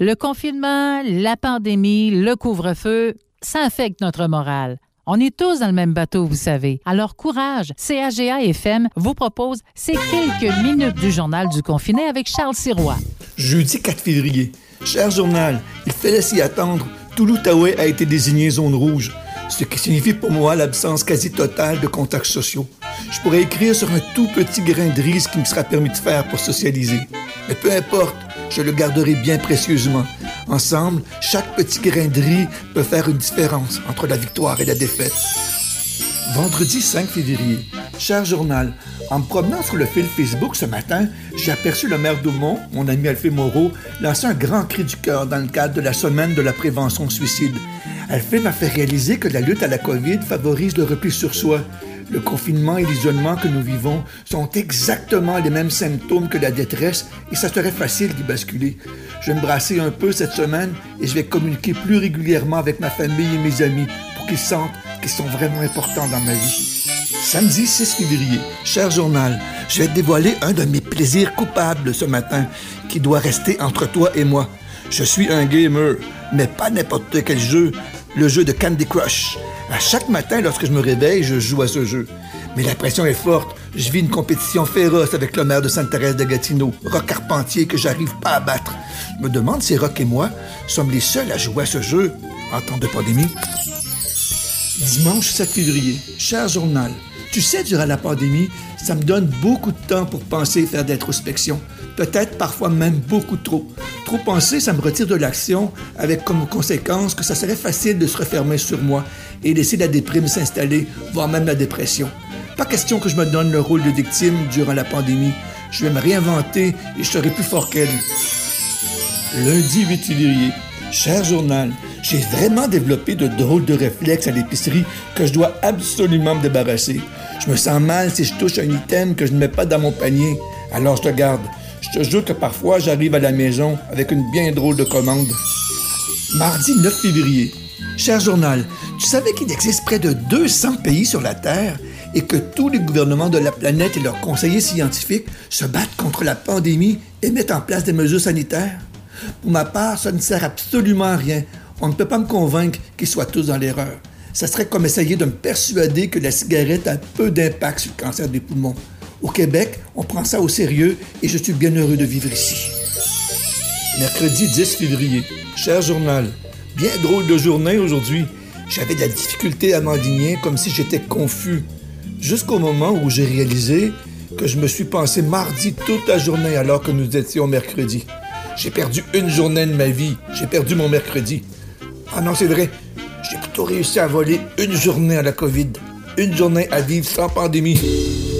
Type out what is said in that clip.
Le confinement, la pandémie, le couvre-feu, ça affecte notre morale. On est tous dans le même bateau, vous savez. Alors courage, CAGA FM vous propose ces quelques minutes du journal du confiné avec Charles Sirois. Jeudi 4 février. Cher journal, il fallait s'y attendre. Tout l'Outaouais a été désigné zone rouge, ce qui signifie pour moi l'absence quasi totale de contacts sociaux. Je pourrais écrire sur un tout petit grain de riz ce qui me sera permis de faire pour socialiser. Mais peu importe, je le garderai bien précieusement. Ensemble, chaque petit grain de riz peut faire une différence entre la victoire et la défaite. Vendredi 5 février. Cher journal, en me promenant sur le fil Facebook ce matin, j'ai aperçu le maire d'Aumont, mon ami Alphée Moreau, lancer un grand cri du cœur dans le cadre de la semaine de la prévention suicide. Alphée m'a fait réaliser que la lutte à la COVID favorise le repli sur soi. Le confinement et l'isolement que nous vivons sont exactement les mêmes symptômes que la détresse et ça serait facile d'y basculer. Je vais me brasser un peu cette semaine et je vais communiquer plus régulièrement avec ma famille et mes amis pour qu'ils sentent qu'ils sont vraiment importants dans ma vie. Samedi 6 février, cher journal, je vais te dévoiler un de mes plaisirs coupables ce matin qui doit rester entre toi et moi. Je suis un gamer, mais pas n'importe quel jeu, le jeu de Candy Crush. À chaque matin, lorsque je me réveille, je joue à ce jeu. Mais la pression est forte. Je vis une compétition féroce avec le maire de Sainte-Thérèse de Gatineau, Roch Carpentier, que j'arrive pas à battre. Je me demande si Roch et moi sommes les seuls à jouer à ce jeu en temps de pandémie. Dimanche 7 février, cher journal, tu sais, durant la pandémie, ça me donne beaucoup de temps pour penser et faire d'introspection. Peut-être parfois même beaucoup trop. Trop penser, ça me retire de l'action, avec comme conséquence que ça serait facile de se refermer sur moi et laisser la déprime s'installer, voire même la dépression. Pas question que je me donne le rôle de victime durant la pandémie. Je vais me réinventer et je serai plus fort qu'elle. Lundi 8 février. Cher journal, j'ai vraiment développé de drôles de réflexes à l'épicerie que je dois absolument me débarrasser. Je me sens mal si je touche un item que je ne mets pas dans mon panier. Alors je le garde. Je te jure que parfois, j'arrive à la maison avec une bien drôle de commande. Mardi 9 février. Cher journal, tu savais qu'il existe près de 200 pays sur la Terre et que tous les gouvernements de la planète et leurs conseillers scientifiques se battent contre la pandémie et mettent en place des mesures sanitaires? Pour ma part, ça ne sert absolument à rien. On ne peut pas me convaincre qu'ils soient tous dans l'erreur. Ça serait comme essayer de me persuader que la cigarette a peu d'impact sur le cancer des poumons. Au Québec, on prend ça au sérieux et je suis bien heureux de vivre ici. Mercredi 10 février. Cher journal, bien drôle de journée aujourd'hui. J'avais de la difficulté à m'enligner comme si j'étais confus. Jusqu'au moment où j'ai réalisé que je me suis pensé mardi toute la journée alors que nous étions mercredi. J'ai perdu une journée de ma vie. J'ai perdu mon mercredi. Ah non, c'est vrai. J'ai plutôt réussi à voler une journée à la COVID. Une journée à vivre sans pandémie.